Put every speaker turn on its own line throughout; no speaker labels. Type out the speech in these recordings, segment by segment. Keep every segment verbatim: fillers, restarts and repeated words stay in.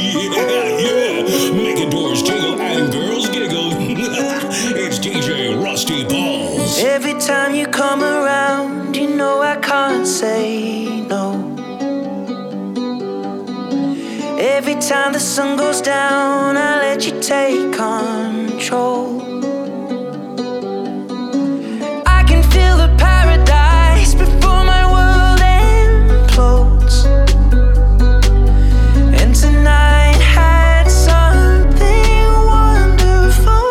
Yeah, yeah. Making doors jingle and girls giggle. It's D J Rusty Balls.
Every time you come around, you know I can't say no. Every time the sun goes down, I let you take control. I can feel the paradise before my world implodes. And tonight had something wonderful.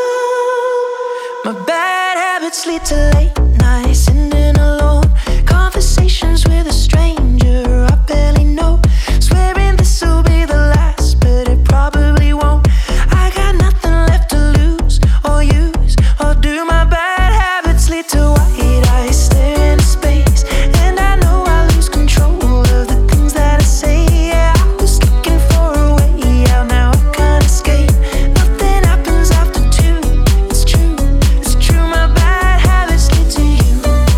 My bad habits lead to late nights, sitting alone, conversations with a stranger I barely know. Swearing this will be the last, but it probably won't. I got nothing left to lose or use or do. My bad habits lead to white eyes staring into space, and I know I lose control of the things that I say. Yeah, I was looking for a way out, now I can't escape. Nothing happens after two. It's true, it's true. My bad habits lead to you.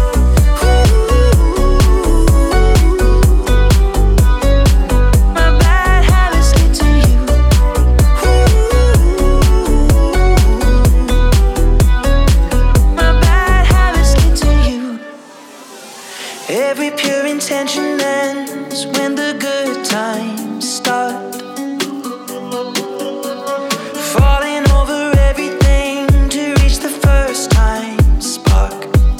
My bad habits lead to you. My bad habits lead to you. Every pure intention ends when the good times start. Falling over everything to reach the first time spark.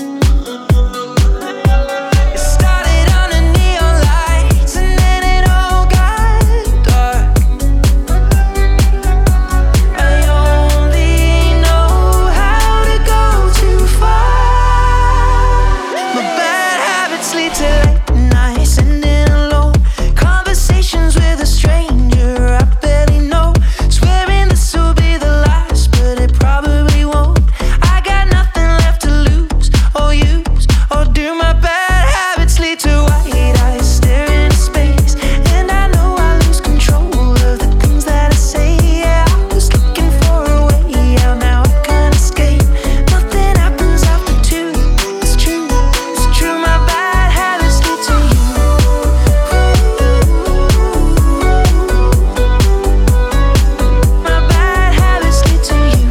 It started under neon lights and then it all got dark. I only know how to go too far. My bad habits lead to late nights, sitting alone, conversations with a stranger I barely know. Swearing this will be the last, but it probably won't. I got nothing left to lose or use or do. My bad habits lead to white eyes staring into space, and I know I lose control of the things that I say. Yeah, I was looking for a way out, now I can't escape. Nothing happens after two. It's true, it's true. My bad habits lead to you. My bad habits lead to you.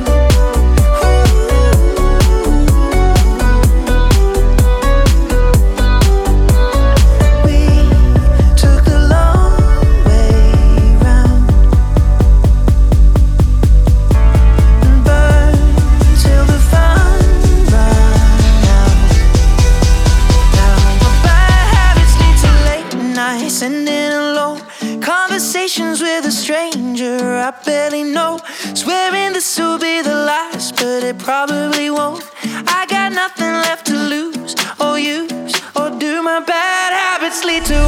We took the long way round and burned till the fun ran out. Now my bad habits lead to late nights, sitting alone, conversations with a stranger I barely know. Swearing this will be the last, but it probably won't. I got nothing left to lose or use or do. My bad habits lead to